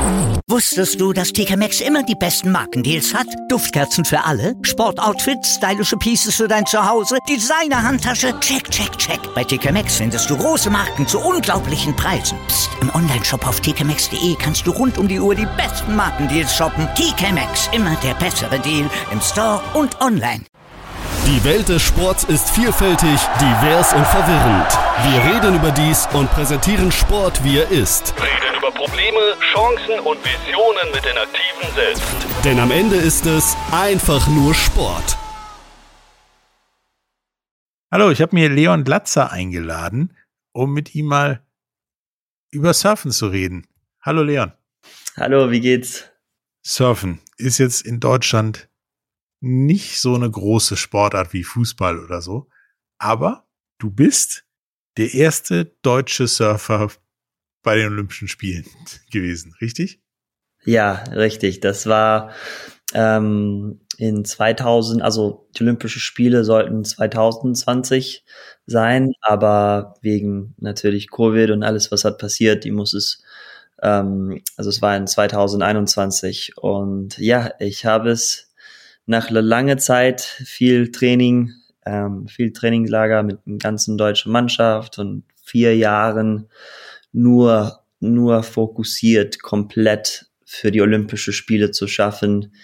Wusstest du, dass TK Maxx immer die besten Markendeals hat? Duftkerzen für alle, Sportoutfits, stylische Pieces für dein Zuhause, Designer-Handtasche, check, check, check. Bei TK Maxx findest du große Marken zu unglaublichen Preisen. Psst. Im Onlineshop auf tkmaxx.de kannst du rund um die Uhr die besten Markendeals shoppen. TK Maxx, immer der bessere Deal im Store und online. Die Welt des Sports ist vielfältig, divers und verwirrend. Wir reden über dies und präsentieren Sport, wie er ist. Reden über Probleme, Chancen und Visionen mit den Aktiven selbst. Denn am Ende ist es einfach nur Sport. Hallo, ich habe mir Leon Glatzer eingeladen, um mit ihm mal über Surfen zu reden. Hallo Leon. Hallo, wie geht's? Surfen ist jetzt in Deutschland nicht so eine große Sportart wie Fußball oder so, aber du bist der erste deutsche Surfer bei den Olympischen Spielen gewesen, richtig? Ja, richtig. Das war in 2000, also die Olympischen Spiele sollten 2020 sein, aber wegen natürlich Covid und alles, was hat passiert, also es war in 2021 und ja, ich habe es nach einer langen Zeit viel Trainingslager mit der ganzen deutschen Mannschaft und 4 Jahren nur fokussiert, komplett für die Olympischen Spiele zu schaffen.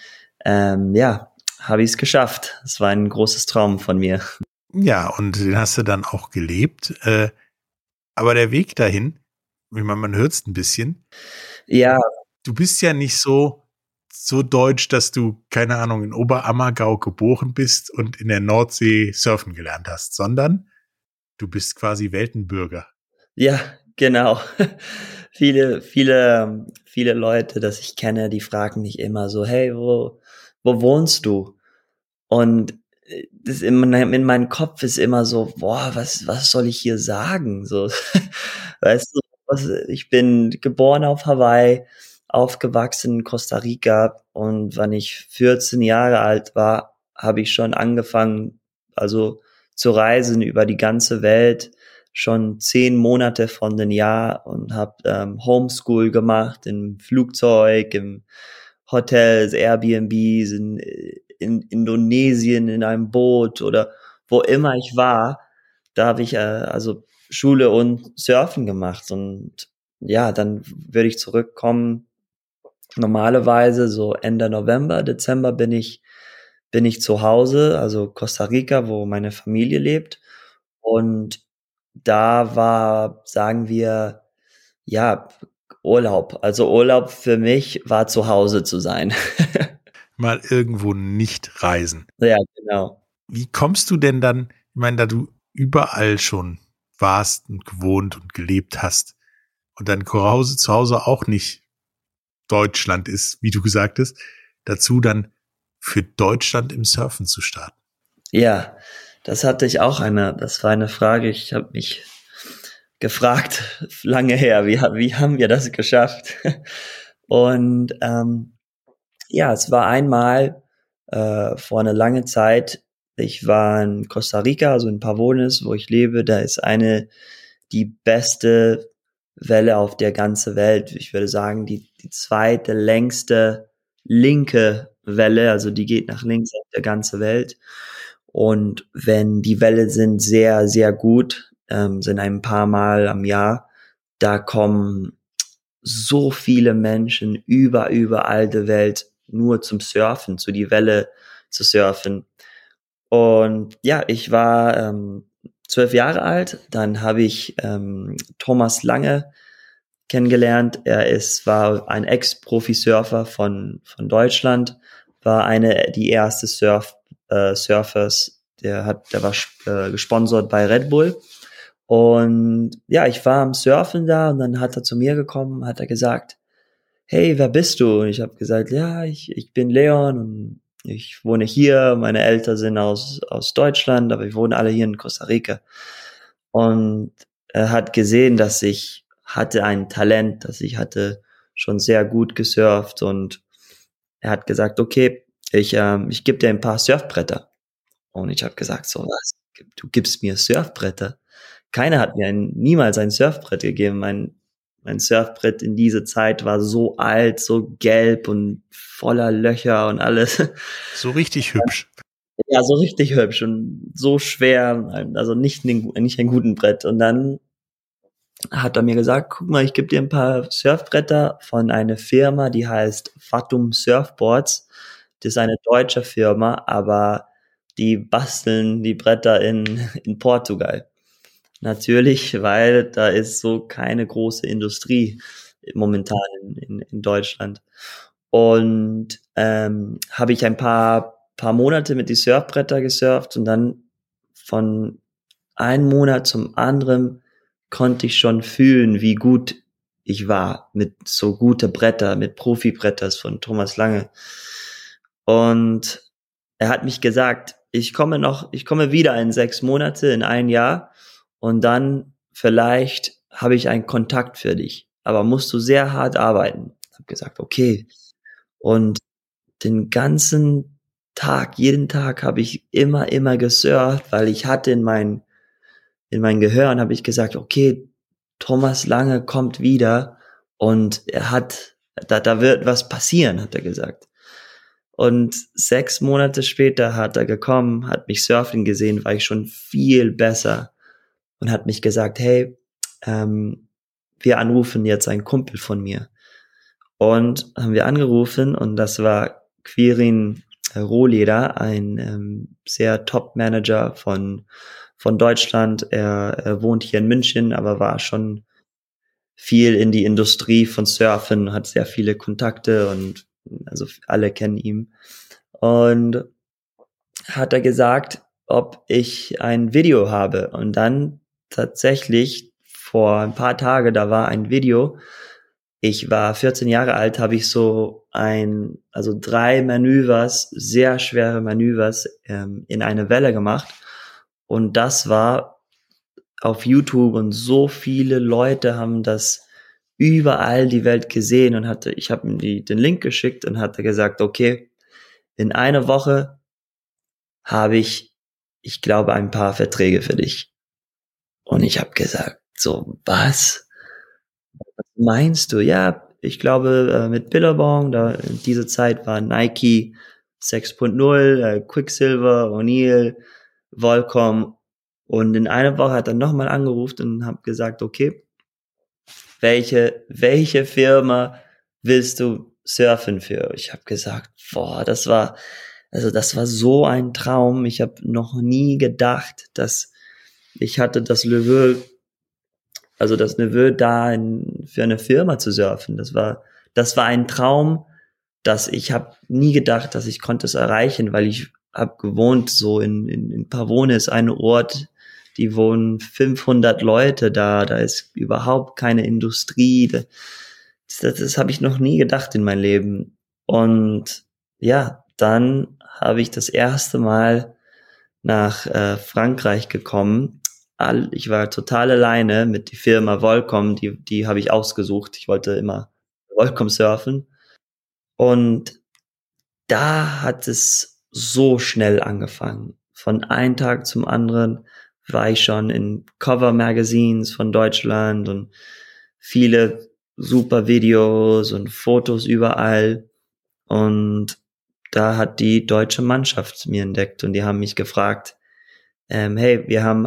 Habe ich es geschafft. Es war ein großes Traum von mir. Ja, und den hast du dann auch gelebt. Aber der Weg dahin, ich meine, man hört es ein bisschen. Ja. Du bist ja nicht so deutsch, dass du, keine Ahnung, in Oberammergau geboren bist und in der Nordsee surfen gelernt hast, sondern du bist quasi Weltenbürger. Ja, genau. Viele Leute, das ich kenne, die fragen mich immer so, hey, wo wohnst du? Und das in meinem Kopf ist immer so, boah, was soll ich hier sagen? So, weißt du, ich bin geboren auf Hawaii, aufgewachsen in Costa Rica und wenn ich 14 Jahre alt war, habe ich schon angefangen, also zu reisen über die ganze Welt, schon 10 Monate von dem Jahr und habe Homeschool gemacht im Flugzeug, im Hotels, Airbnbs, in Indonesien, in einem Boot oder wo immer ich war, da habe ich also Schule und Surfen gemacht und ja, dann würde ich zurückkommen. Normalerweise so Ende November, Dezember bin ich zu Hause, also Costa Rica, wo meine Familie lebt. Und da war, sagen wir, ja, Urlaub. Also Urlaub für mich war zu Hause zu sein. Mal irgendwo nicht reisen. Ja, genau. Wie kommst du denn dann, ich meine, da du überall schon warst und gewohnt und gelebt hast und dann zu Hause auch nicht Deutschland ist, wie du gesagt hast, dazu dann für Deutschland im Surfen zu starten? Ja, das war eine Frage, ich habe mich gefragt, lange her, wie haben wir das geschafft? Und ja, es war einmal vor einer langen Zeit, ich war in Costa Rica, also in Pavones, wo ich lebe, da ist die beste Welle auf der ganzen Welt. Ich würde sagen, die zweite längste linke Welle, also die geht nach links auf der ganzen Welt. Und wenn die Welle sind sehr, sehr gut, sind ein paar Mal am Jahr, da kommen so viele Menschen überall der Welt nur zum Surfen, zu die Welle zu surfen. Und ja, ich war 12 Jahre alt, dann habe ich Thomas Lange kennengelernt. War ein Ex-Profi-Surfer von Deutschland, war die erste Surfers, der war gesponsert bei Red Bull. Und ja, ich war am Surfen da und dann hat er zu mir gekommen, hat er gesagt, hey, wer bist du? Und ich habe gesagt, ja, ich bin Leon und ich wohne hier, meine Eltern sind aus Deutschland, aber wir wohnen alle hier in Costa Rica. Und er hat gesehen, dass ich hatte ein Talent, dass ich hatte schon sehr gut gesurft und er hat gesagt, okay, ich gebe dir ein paar Surfbretter. Und ich habe gesagt, so was, du gibst mir Surfbretter? Keiner hat mir niemals ein Surfbrett gegeben. Mein Surfbrett in dieser Zeit war so alt, so gelb und voller Löcher und alles. So richtig hübsch. Ja, so richtig hübsch und so schwer, also nicht ein guten Brett. Und dann hat er mir gesagt, guck mal, ich gebe dir ein paar Surfbretter von einer Firma, die heißt Fatum Surfboards. Das ist eine deutsche Firma, aber die basteln die Bretter in Portugal. Natürlich, weil da ist so keine große Industrie momentan in Deutschland. Und habe ich ein paar Monate mit die Surfbretter gesurft und dann von einem Monat zum anderen konnte ich schon fühlen, wie gut ich war mit so gute Bretter, mit Profibretters von Thomas Lange. Und er hat mich gesagt, ich komme wieder in 6 Monate, in ein Jahr und dann vielleicht habe ich einen Kontakt für dich. Aber musst du sehr hart arbeiten. Ich habe gesagt, okay. Und den ganzen Tag, jeden Tag habe ich immer gesurft, weil ich hatte in mein Gehirn habe ich gesagt, okay, Thomas Lange kommt wieder und da wird was passieren, hat er gesagt. Und 6 Monate später hat er gekommen, hat mich surfen gesehen, war ich schon viel besser und hat mich gesagt, hey, wir anrufen jetzt einen Kumpel von mir. Und haben wir angerufen und das war Quirin Rohleder, ein sehr Top-Manager von Deutschland. Er wohnt hier in München, aber war schon viel in die Industrie von Surfen, hat sehr viele Kontakte und also alle kennen ihn. Und hat er gesagt, ob ich ein Video habe. Und dann tatsächlich vor ein paar Tagen, da war ein Video. Ich war 14 Jahre alt, habe ich so 3 Manövers, sehr schwere Manövers in eine Welle gemacht. Und das war auf YouTube und so viele Leute haben das überall die Welt gesehen und ich habe ihm den Link geschickt und hatte gesagt, okay, in einer Woche habe ich glaube, ein paar Verträge für dich. Und ich habe gesagt, so, was meinst du? Ja, ich glaube, mit Billabong, da in dieser Zeit war Nike 6.0, Quicksilver, O'Neill, Volcom. Und in einer Woche hat er nochmal angerufen und hat gesagt, okay, welche Firma willst du surfen für? Ich habe gesagt, boah, das war so ein Traum. Ich habe noch nie gedacht, dass ich hatte das Neveu da für eine Firma zu surfen. Das war ein Traum, dass ich habe nie gedacht, dass ich konnte es erreichen, weil ich habe gewohnt so in Pavone ist ein Ort, die wohnen 500 Leute da ist überhaupt keine Industrie. Das habe ich noch nie gedacht in meinem Leben. Und ja, dann habe ich das erste Mal nach Frankreich gekommen. Ich war total alleine mit der Firma Volcom, die habe ich ausgesucht. Ich wollte immer Volcom surfen. Und da hat es so schnell angefangen. Von einem Tag zum anderen war ich schon in Cover-Magazines von Deutschland und viele super Videos und Fotos überall. Und da hat die deutsche Mannschaft mir entdeckt und die haben mich gefragt, hey, wir haben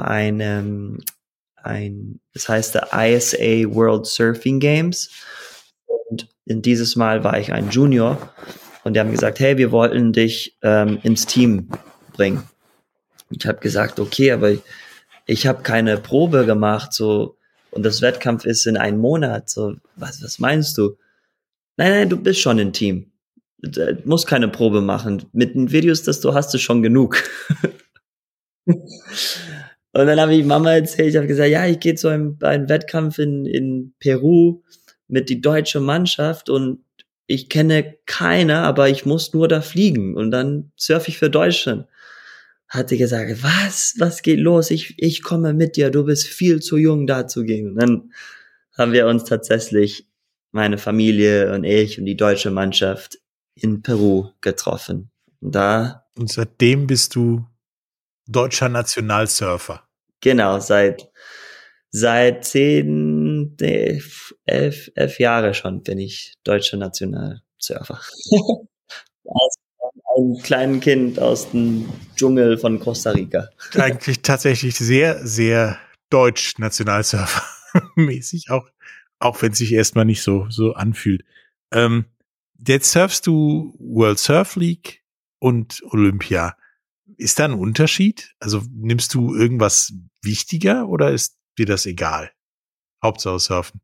das heißt der ISA World Surfing Games und in dieses Mal war ich ein Junior und die haben gesagt, hey, wir wollten dich ins Team bringen. Ich habe gesagt, okay, aber ich habe keine Probe gemacht, so, und das Wettkampf ist in einem Monat, so, was meinst du? Nein, du bist schon im Team. Du musst keine Probe machen. Mit den Videos, das du hast, ist schon genug. Und dann habe ich Mama erzählt, ich habe gesagt, ja, ich gehe zu einem Wettkampf in Peru mit die deutsche Mannschaft und ich kenne keiner, aber ich muss nur da fliegen und dann surfe ich für Deutschland. Hat sie gesagt, was geht los? Ich komme mit dir, du bist viel zu jung, da zu gehen. Und dann haben wir uns tatsächlich, meine Familie und ich und die deutsche Mannschaft in Peru getroffen. Und seitdem bist du deutscher Nationalsurfer. Genau, seit 10 elf Jahre schon bin ich deutscher Nationalsurfer. Als ein kleines Kind aus dem Dschungel von Costa Rica. Eigentlich tatsächlich sehr, sehr deutsch Nationalsurfer-mäßig, auch wenn es sich erstmal nicht so anfühlt. Jetzt surfst du World Surf League und Olympia. Ist da ein Unterschied? Also nimmst du irgendwas wichtiger oder ist dir das egal? Hauptsache surfen.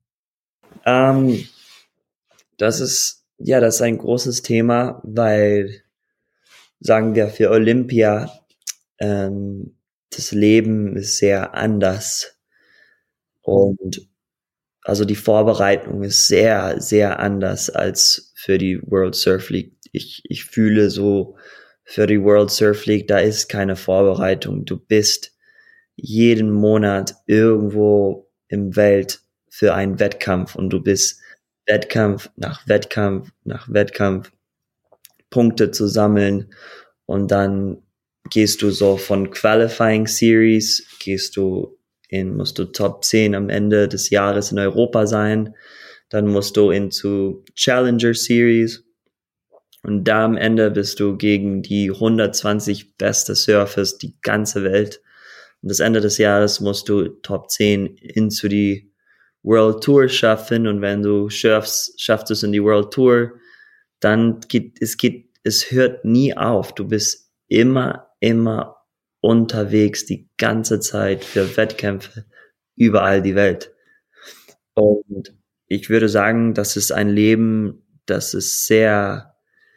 Das ist ein großes Thema, weil, sagen wir, für Olympia, das Leben ist sehr anders. Und also die Vorbereitung ist sehr, sehr anders als für die World Surf League. Ich fühle so, für die World Surf League, da ist keine Vorbereitung. Du bist jeden Monat irgendwo im Welt für einen Wettkampf und du bist Wettkampf nach Wettkampf nach Wettkampf Punkte zu sammeln und dann gehst du so von Qualifying Series, musst du Top 10 am Ende des Jahres in Europa sein, dann musst du into Challenger Series und da am Ende bist du gegen die 120 beste Surfers die ganze Welt. Und das Ende des Jahres musst du Top 10 into die World Tour schaffen und wenn du schaffst es in die World Tour, dann es hört nie auf. Du bist immer unterwegs die ganze Zeit für Wettkämpfe überall die Welt. Und ich würde sagen, das ist ein Leben, das ist sehr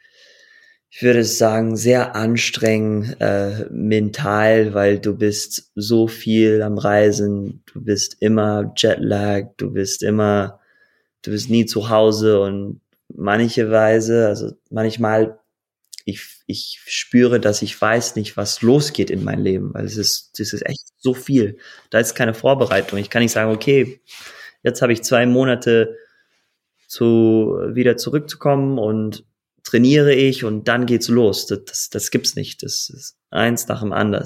anstrengend mental, weil du bist so viel am Reisen, du bist immer Jetlag, du bist nie zu Hause und manchmal ich spüre, dass ich weiß nicht, was losgeht in meinem Leben, weil das ist echt so viel. Da ist keine Vorbereitung. Ich kann nicht sagen, okay, jetzt habe ich 2 Monate wieder zurückzukommen und trainiere ich und dann geht's los. Das gibt's nicht. Das ist eins nach dem anderen.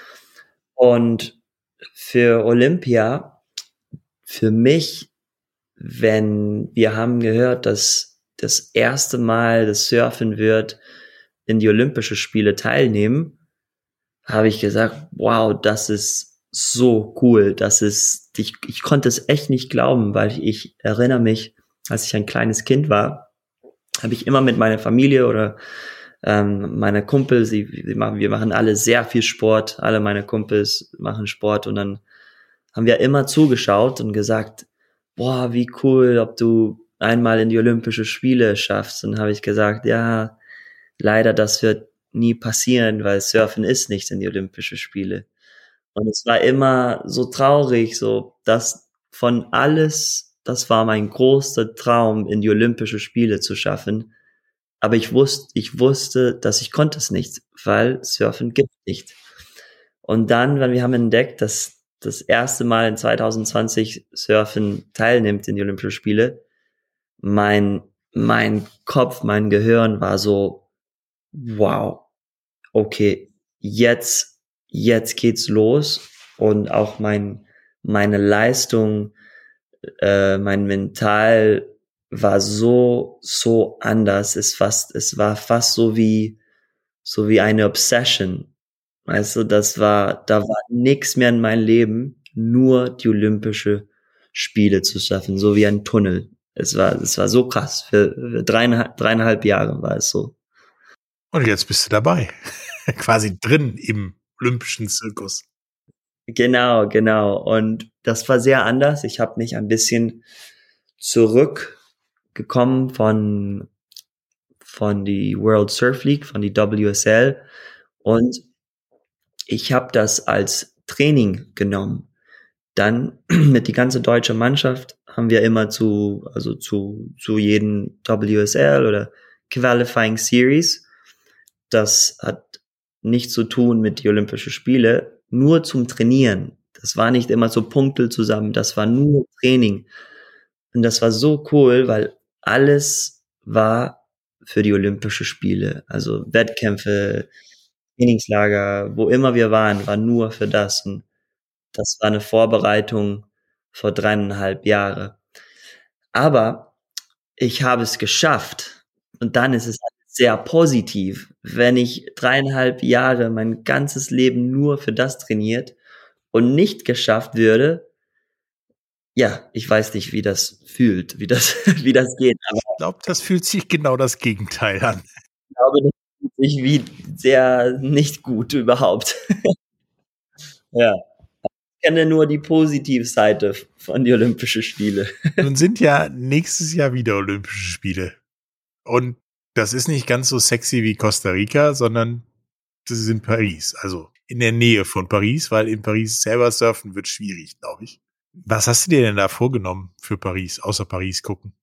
Und für Olympia, für mich, wenn wir haben gehört, dass das erste Mal das Surfen wird in die Olympischen Spiele teilnehmen, habe ich gesagt, wow, das ist so cool. Ich konnte es echt nicht glauben, weil ich erinnere mich, als ich ein kleines Kind war, habe ich immer mit meiner Familie oder meine Kumpels, wir machen alle sehr viel Sport, alle meine Kumpels machen Sport und dann haben wir immer zugeschaut und gesagt, boah, wie cool, ob du einmal in die Olympischen Spiele schaffst. Und habe ich gesagt, ja, leider, das wird nie passieren, weil Surfen ist nicht in die Olympischen Spiele. Und es war immer so traurig, so dass von alles, das war mein großer Traum, in die Olympischen Spiele zu schaffen. Aber ich wusste, dass ich konnte es nicht, weil Surfen gibt nicht. Und dann, wenn wir haben entdeckt, dass das erste Mal in 2020 Surfen teilnimmt in die Olympischen Spiele, mein Kopf, mein Gehirn war so, wow, okay, jetzt geht's los und auch meine Leistung, mein Mental war so anders. Es war fast so wie eine Obsession. Weißt du, da war nichts mehr in meinem Leben, nur die Olympische Spiele zu schaffen, so wie ein Tunnel. Es war so krass. Für 3,5 Jahre war es so. Und jetzt bist du dabei. Quasi drin im olympischen Zirkus. Genau. Und das war sehr anders. Ich habe mich ein bisschen zurückgekommen von die World Surf League, von die WSL. Und ich habe das als Training genommen. Dann mit die ganze deutsche Mannschaft haben wir immer zu jedem WSL oder Qualifying Series. Das hat nichts zu tun mit die Olympischen Spiele, nur zum Trainieren. Das war nicht immer so Punkte zusammen, das war nur Training. Und das war so cool, weil alles war für die Olympischen Spiele. Also Wettkämpfe, Trainingslager, wo immer wir waren, war nur für das. Und das war eine Vorbereitung vor 3,5 Jahre. Aber ich habe es geschafft. Und dann ist es sehr positiv, wenn ich 3,5 Jahre mein ganzes Leben nur für das trainiert und nicht geschafft würde. Ja, ich weiß nicht, wie das fühlt, wie das geht. Aber Ich glaube, das fühlt sich genau das Gegenteil an. ich glaube, das fühlt sich wie sehr nicht gut überhaupt. Ja. Ich kenne nur die Positivseite von die Olympischen Spiele. Nun sind ja nächstes Jahr wieder Olympische Spiele. Und das ist nicht ganz so sexy wie Costa Rica, sondern das ist in Paris. Also in der Nähe von Paris, weil in Paris selber surfen wird schwierig, glaube ich. Was hast du dir denn da vorgenommen für Paris, außer Paris gucken?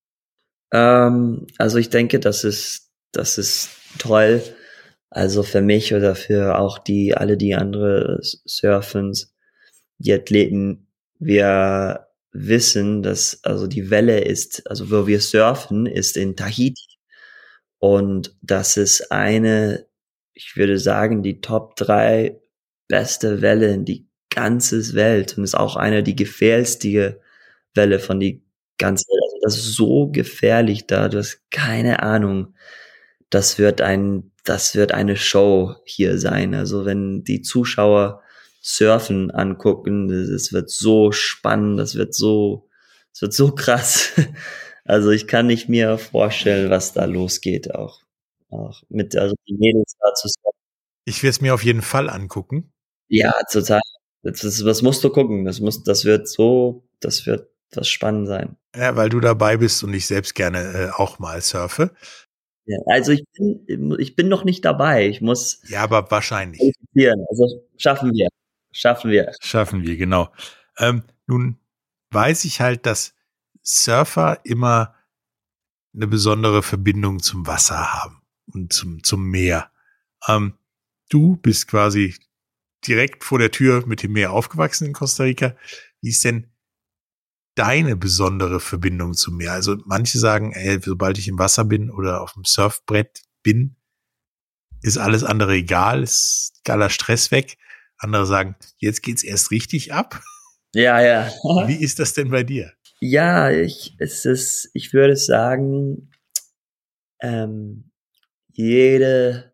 Also ich denke, das ist toll. Also für mich oder für auch alle die andere surfen, die Athleten, wir wissen, dass also die Welle ist, also wo wir surfen, ist in Tahiti. Und das ist ich würde sagen, die Top 3 beste Welle in die ganze Welt und ist auch eine die gefährlichste Welle von die ganze Welt. Also das ist so gefährlich da, du hast keine Ahnung. Das wird eine Show hier sein. Also wenn die Zuschauer Surfen angucken, das wird so spannend, das wird so krass. Also ich kann nicht mir vorstellen, was da losgeht, auch mit also die Mädels da zu surfen. Ich werde es mir auf jeden Fall angucken. Ja, total. Das musst du gucken. Das wird was spannend sein. Ja, weil du dabei bist und ich selbst gerne auch mal surfe. Ja, also ich bin noch nicht dabei. Ich muss. Ja, aber wahrscheinlich. Also schaffen wir. Schaffen wir, genau. Nun weiß ich halt, dass Surfer immer eine besondere Verbindung zum Wasser haben und zum Meer. Du bist quasi direkt vor der Tür mit dem Meer aufgewachsen in Costa Rica. Wie ist denn deine besondere Verbindung zum Meer? Also manche sagen, sobald ich im Wasser bin oder auf dem Surfbrett bin, ist alles andere egal, ist geiler Stress weg. Andere sagen, jetzt geht's erst richtig ab. Ja. Wie ist das denn bei dir? Ja, ich würde sagen, jede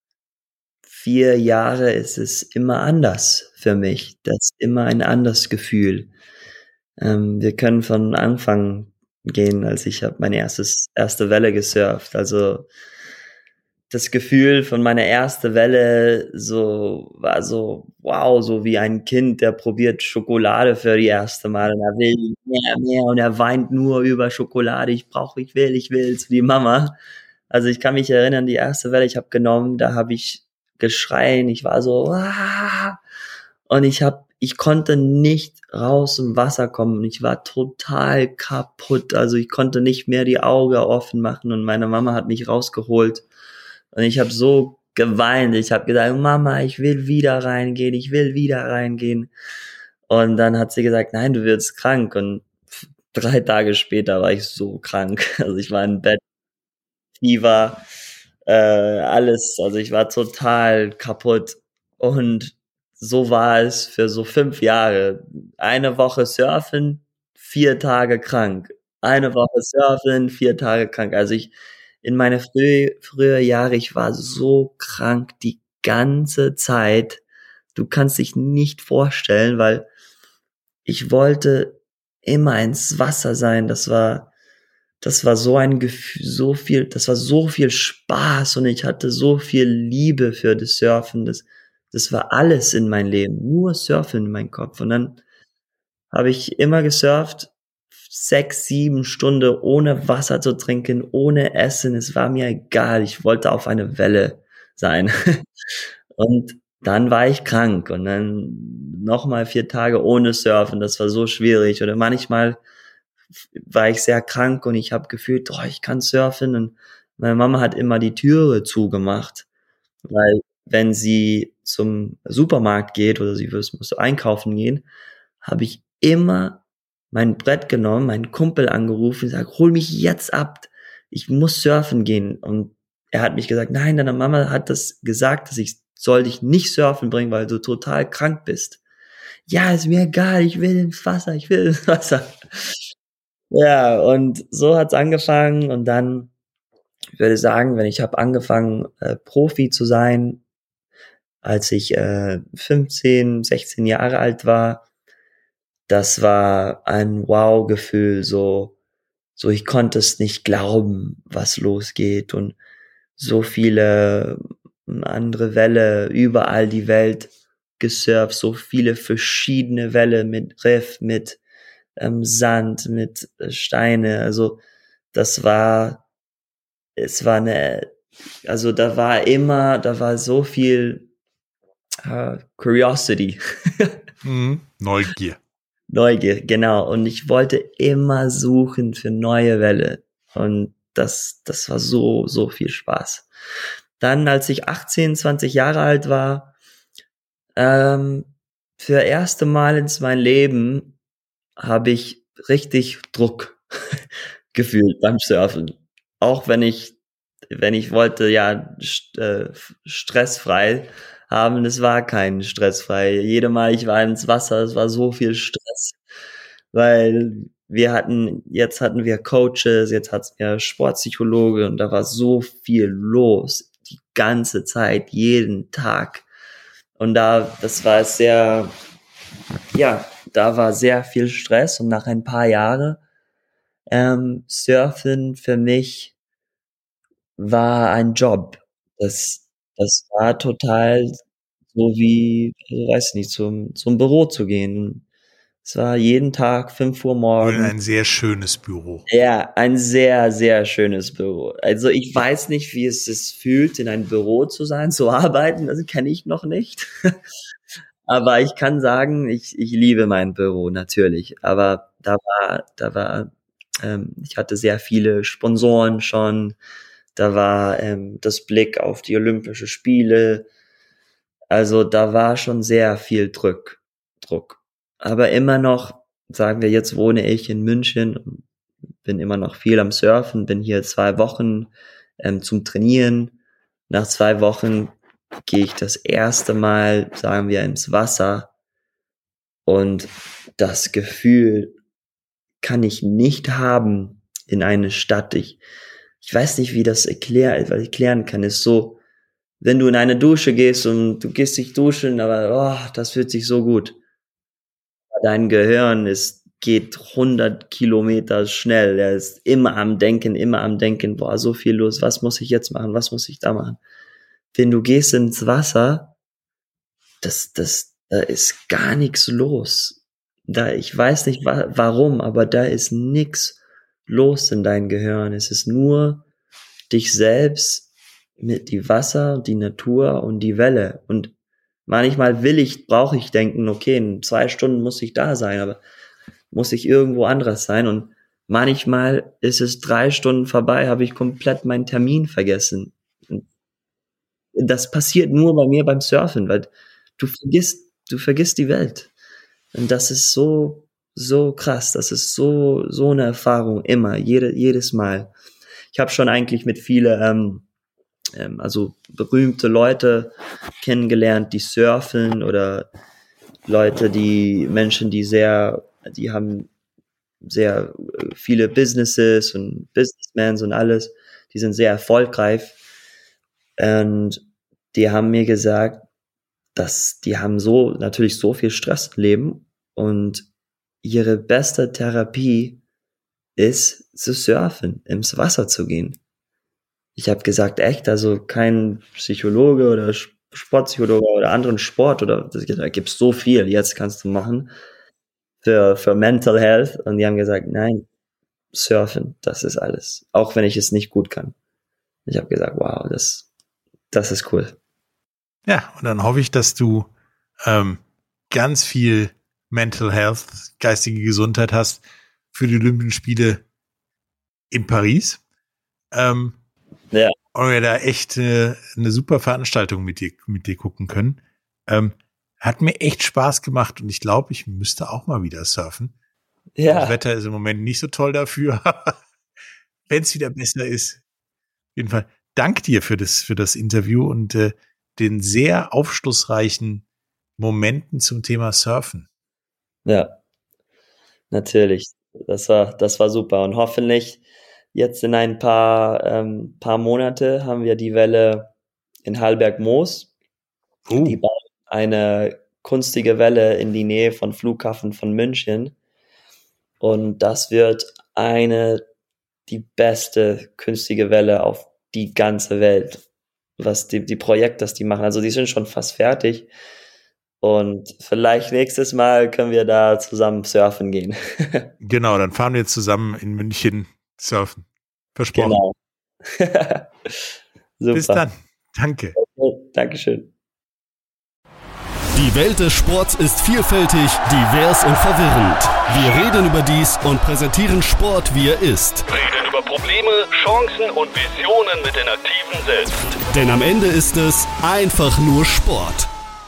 4 Jahre ist es immer anders für mich. Das ist immer ein anderes Gefühl. Wir können von Anfang gehen, als ich habe meine erste Welle gesurft. Also das Gefühl von meiner ersten Welle war so, wow, so wie ein Kind, der probiert Schokolade für die erste Mal und er will mehr und er weint nur über Schokolade. Ich will zu die Mama. Also ich kann mich erinnern, die erste Welle, ich habe genommen, da habe ich geschreien, ich war so, und ich konnte nicht raus im Wasser kommen. Ich war total kaputt. Also ich konnte nicht mehr die Augen offen machen und meine Mama hat mich rausgeholt. Und ich habe so geweint. Ich habe gesagt, Mama, ich will wieder reingehen. Und dann hat sie gesagt, nein, du wirst krank. Und 3 Tage später war ich so krank. Also ich war im Bett, Fieber, alles. Also ich war total kaputt. Und so war es für so 5 Jahre. Eine Woche surfen, 4 Tage krank. Eine Woche surfen, 4 Tage krank. Also in meine frühe Jahre, ich war so krank die ganze Zeit. Du kannst dich nicht vorstellen, weil ich wollte immer ins Wasser sein. Das war so ein Gefühl, das war so viel Spaß und ich hatte so viel Liebe für das Surfen. Das war alles in mein Leben, nur Surfen in meinem Kopf. Und dann habe ich immer gesurft, 6, 7 Stunden ohne Wasser zu trinken, ohne Essen. Es war mir egal. Ich wollte auf eine Welle sein. Und dann war ich krank und dann nochmal 4 Tage ohne Surfen. Das war so schwierig. Oder manchmal war ich sehr krank und ich habe gefühlt, ich kann surfen. Und meine Mama hat immer die Türe zugemacht, weil wenn sie zum Supermarkt geht oder sie muss einkaufen gehen, habe ich immer mein Brett genommen, meinen Kumpel angerufen und gesagt, hol mich jetzt ab, ich muss surfen gehen. Und er hat mich gesagt, nein, deine Mama hat das gesagt, dass ich soll dich nicht surfen bringen, weil du total krank bist. ja, ist mir egal, ich will ins Wasser, ich will ins Wasser. Ja, und so hat's angefangen und dann, ich würde sagen, wenn ich habe angefangen, Profi zu sein, als ich 15, 16 Jahre alt war, das war ein Wow-Gefühl, so ich konnte es nicht glauben, was losgeht und so viele andere Welle, überall die Welt gesurft, so viele verschiedene Welle mit Riff, mit Sand, mit Steine, also das war, es war eine, also da war so viel Curiosity. Neugier. Neugier, genau. Und ich wollte immer suchen für neue Welle. Und das war so viel Spaß. Dann, als ich 18, 20 Jahre alt war, für erste Mal in meinem Leben habe ich richtig Druck gefühlt beim Surfen. Auch wenn ich wollte, ja, stressfrei haben, es war kein stressfrei. Jedes Mal, ich war ins Wasser, es war so viel Stress, weil jetzt hatten wir Coaches, jetzt hatten wir Sportpsychologe und da war so viel los, die ganze Zeit, jeden Tag. Und das war sehr, ja, da war sehr viel Stress und nach ein paar Jahren, Surfen für mich war ein Job. Das war total so wie, ich weiß nicht, zum Büro zu gehen. Es war jeden Tag 5 Uhr Und morgens. ein sehr schönes Büro. Ja, ein sehr, sehr schönes Büro. Also ich weiß nicht, wie es sich fühlt, in einem Büro zu sein, zu arbeiten. Das kenne ich noch nicht. Aber ich kann sagen, ich liebe mein Büro natürlich. Aber ich hatte sehr viele Sponsoren schon. Da war das Blick auf die Olympischen Spiele. Also da war schon sehr viel Druck. Aber immer noch, sagen wir, jetzt wohne ich in München und bin immer noch viel am Surfen, bin hier 2 Wochen zum Trainieren. Nach 2 Wochen gehe ich das erste Mal, sagen wir, ins Wasser. Und das Gefühl kann ich nicht haben in einer Stadt. Ich weiß nicht, wie das erklären kann. Ist so, wenn du in eine Dusche gehst und du gehst dich duschen, aber das fühlt sich so gut. Dein Gehirn geht 100 Kilometer schnell. Er ist immer am Denken, boah, so viel los. Was muss ich jetzt machen? Was muss ich da machen? Wenn du gehst ins Wasser, da ist gar nichts los. Ich weiß nicht warum, aber da ist nichts los in deinem Gehirn. Es ist nur dich selbst mit die Wasser, die Natur und die Welle. Und manchmal brauche ich denken, okay, in 2 Stunden muss ich da sein, aber muss ich irgendwo anderes sein. Und manchmal ist es 3 Stunden vorbei, habe ich komplett meinen Termin vergessen. Und das passiert nur bei mir beim Surfen, weil du vergisst die Welt. Und das ist so krass. Das ist so eine Erfahrung immer, jedes Mal. Ich habe schon eigentlich mit viele also berühmte Leute kennengelernt, die surfen oder Menschen, die haben sehr viele Businesses und Businessmen und alles, die sind sehr erfolgreich und die haben mir gesagt, dass die haben natürlich so viel Stress im Leben und ihre beste Therapie ist zu surfen, ins Wasser zu gehen. Ich habe gesagt, echt, also kein Psychologe oder Sportpsychologe oder anderen Sport oder da gibt's so viel, jetzt kannst du machen für Mental Health. Und die haben gesagt, nein, Surfen, das ist alles. Auch wenn ich es nicht gut kann. Ich habe gesagt, wow, das ist cool. Ja, und dann hoffe ich, dass du ganz viel Mental Health, geistige Gesundheit hast für die Olympischen Spiele in Paris. Ja. Und wir da echt eine super Veranstaltung mit dir gucken können. Hat mir echt Spaß gemacht und ich glaube, ich müsste auch mal wieder surfen. Ja. Das Wetter ist im Moment nicht so toll dafür. Wenn es wieder besser ist. Auf jeden Fall danke dir für das Interview und den sehr aufschlussreichen Momenten zum Thema Surfen. Ja, natürlich. Das war super. Und hoffentlich jetzt in ein paar Monate haben wir die Welle in Hallberg-Moos. Die bauen eine kunstige Welle in die Nähe von Flughafen von München. Und das wird die beste künstliche Welle auf die ganze Welt, was die Projekte, das die machen. Also die sind schon fast fertig. Und vielleicht nächstes Mal können wir da zusammen surfen gehen. Genau, dann fahren wir zusammen in München surfen. Versprochen. Genau. Super. Bis dann. Danke. Dankeschön. Die Welt des Sports ist vielfältig, divers und verwirrend. Wir reden über dies und präsentieren Sport, wie er ist. Reden über Probleme, Chancen und Visionen mit den Aktiven selbst. Denn am Ende ist es einfach nur Sport.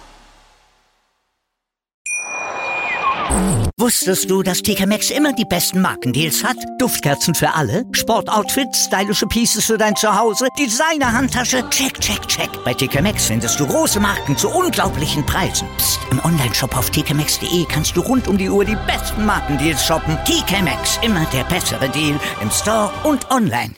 Wusstest du, dass TK Maxx immer die besten Markendeals hat? Duftkerzen für alle, Sportoutfits, stylische Pieces für dein Zuhause, Designer-Handtasche, check, check, check. Bei TK Maxx findest du große Marken zu unglaublichen Preisen. Psst. Im Onlineshop auf tkmaxx.de kannst du rund um die Uhr die besten Markendeals shoppen. TK Maxx, immer der bessere Deal im Store und online.